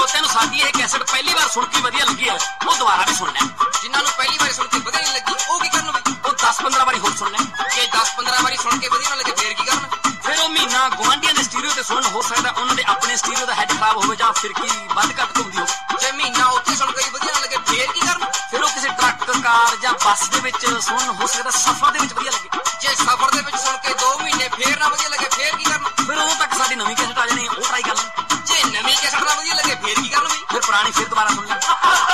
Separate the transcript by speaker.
Speaker 1: ਤੈਨੂੰ ਸਾਡੀ ਇਹ ਕੈਸਟ ਪਹਿਲੀ ਵਾਰ ਸੁਣ ਕੇ ਵਧੀਆ ਲੱਗੀ ਹੈ ਉਹ ਦੁਬਾਰਾ ਵੀ ਸੁਣ ਲੈ।
Speaker 2: ਜਿਨ੍ਹਾਂ ਨੂੰ ਪਹਿਲੀ ਵਾਰੀ ਸੁਣ ਕੇ ਵਧੀਆ ਨਹੀਂ ਲੱਗੀ ਉਹ ਕੀ ਕਰਨ ਬਈ?
Speaker 1: ਉਹ 10-15 ਵਾਰੀ ਹੋਰ ਸੁਣ ਲੈ।
Speaker 2: ਜੇ 10-15 ਵਾਰੀ ਸੁਣ ਕੇ ਵਧੀਆ ਨਾ ਲੱਗੇ ਫੇਰ ਕੀ ਕਰਨ?
Speaker 1: ਫਿਰ ਉਹ ਮਹੀਨਾ ਗੁਆਂਢੀਆਂ ਦੇ ਸਟੀਰੀਓ ਤੇ ਸੁਣਨ, ਹੋ ਸਕਦਾ ਉਹਨਾਂ ਦੇ ਆਪਣੇ ਸਟੀਰੀਓ ਦਾ ਹੈਡ ਖਰਾਬ ਹੋਵੇ ਜਾਂ ਫਿਰ ਕੀ ਵੱਧ ਘੱਟ ਘੁੰਮਦੀ ਹੋਵੇ।
Speaker 2: ਜੇ ਮਹੀਨਾ ਉੱਥੇ ਸੁਣ ਕੇ ਵਧੀਆ ਨਾ ਲੱਗੇ ਫੇਰ ਕੀ ਕਰਨ?
Speaker 1: ਫਿਰ ਉਹ ਕਿਸੇ ਟਰੱਕ, ਕਾਰ ਜਾਂ ਬੱਸ ਦੇ ਵਿੱਚ ਸੁਣਨ, ਹੋ ਸਕਦਾ ਸਫ਼ਰ ਦੇ ਵਿੱਚ ਵਧੀਆ ਲੱਗੇ।
Speaker 2: ਜੇ ਸਫ਼ਰ ਦੇ ਵਿੱਚ ਸੁਣ ਕੇ 2 ਮਹੀਨੇ ਫੇਰ ਨਾ ਵਧੀਆ ਲੱਗੇ ਫੇਰ ਕੀ ਕਰਨ?
Speaker 1: ਫਿਰ ਉਦੋਂ ਤੱਕ ਸਾਡੀ ਨਵੀਂ ਕੈਸਟ ਆ ਜਾਣੀ, ਉਹ ਟਰਾਈ ਕਰ ਲੈ।
Speaker 2: ਜੇ ਨਵੀਂ ਕੈਸਟ ਨਾ ਵਧੀਆ ਲੱਗੇ ਫੇਰ ਕੀ ਕਰਨ ਬਈ?
Speaker 1: ਫਿਰ ਪੁਰਾਣੀ ਫਿਰ ਦੁਬਾਰਾ ਸੁਣ ਲੈ।